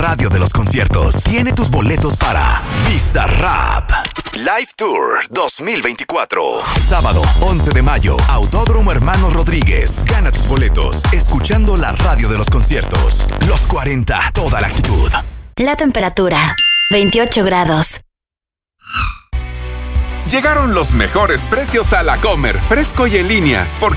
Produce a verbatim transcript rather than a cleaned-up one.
radio de los conciertos tiene tus boletos para Bizarrap Live Tour dos mil veinticuatro. Sábado once de mayo, Autódromo Hermanos Rodríguez. Gana tus boletos escuchando la radio de los conciertos. Los cuarenta, toda la actitud. La temperatura, veintiocho grados. Llegaron los mejores precios a La Comer, fresco y en línea, porque